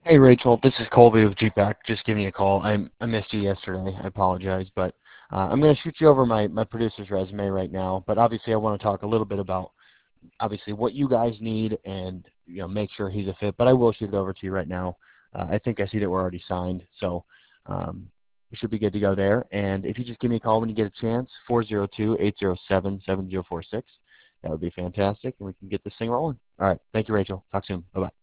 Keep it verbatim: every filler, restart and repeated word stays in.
Hey Rachel, this is Colby with G PAC. Just giving you a call. I I missed you yesterday. I apologize, but uh, I'm going to shoot you over my my producer's resume right now. But obviously, I want to talk a little bit about obviously what you guys need and you know make sure he's a fit. But I will shoot it over to you right now. Uh, I think I see that we're already signed, so um, we should be good to go there. And if you just give me a call when you get a chance, four zero two, eight zero seven, seven zero four six, that would be fantastic, and we can get this thing rolling. All right, thank you, Rachel. Talk soon. Bye bye.